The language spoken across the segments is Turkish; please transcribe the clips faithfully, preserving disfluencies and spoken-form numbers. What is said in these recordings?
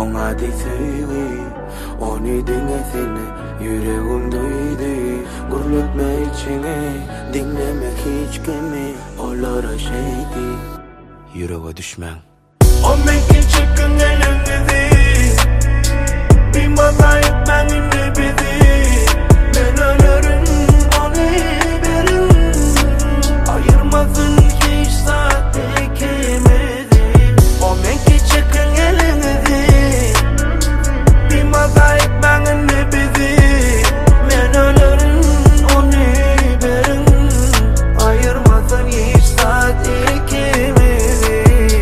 Ona deseydi, onu dinlesene yüreğim duydu. Gurletme içine, dinlemek hiç kimi. Olara şeydi, yüreğe düşmen. O mekin çıkın elinizi, bir mata etmenin nebidi. Ben ölürüm, onu verin. Ayırmasın hiç saat ekimedi. O mekin çıkın elinizi, bir mata etmenin nebidi. Ben ölürüm, onu verin. Ayırmasın hiç saat ekimedi.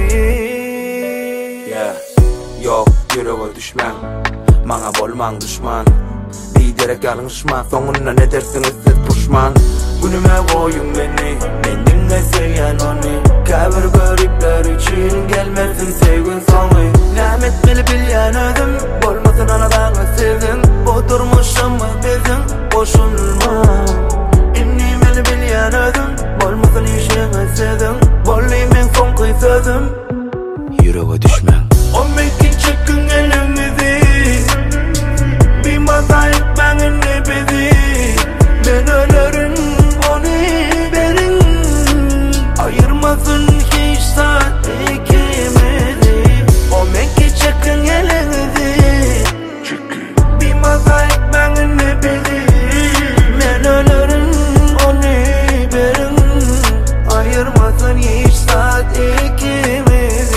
Yeah, yo, yüreğe düşmen. Bana bolman düşman. Biderek yanlışma, sonuna ne dersiniz siz puşman. Günüme koyun beni, bendin ne sevyen onu. Kabir garipler için gelmesin sevgin sonu. Lamet bili bilyen ödüm, bolmasın anadanı sevdin. Oturmuşum mı bezin, boşulma. İnni bili bilyen ödüm, bolmasın işini sevdin. Bollimin son kıy sözüm, yüreğe düşmen. O mekin çıkın elimizi, bir mata etmenin nebidi. Ben ölürüm, onu verin. Ayırmasın hiç saat ekimedi. O mekin çıkın elinizi, bir mata etmenin nebidi. Ben ölürüm, onu verin. Ayırmasın hiç saat ekimedi.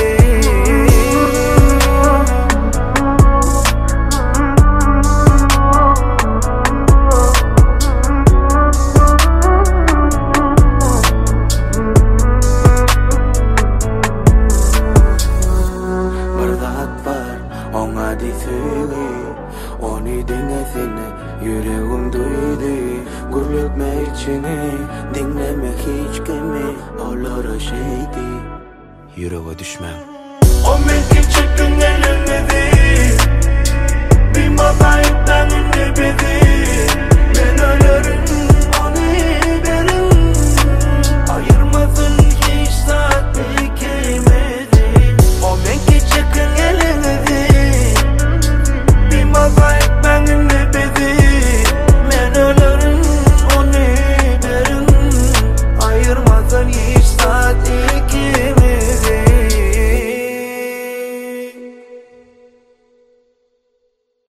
Ona deseydi, onu dinlesene yüreğim duydu. Gurletme içine, dinlemek hiç kimi. Olara şeydi, yüreğe düşmen. O mekin çıkın elinizi, bir mata etmenin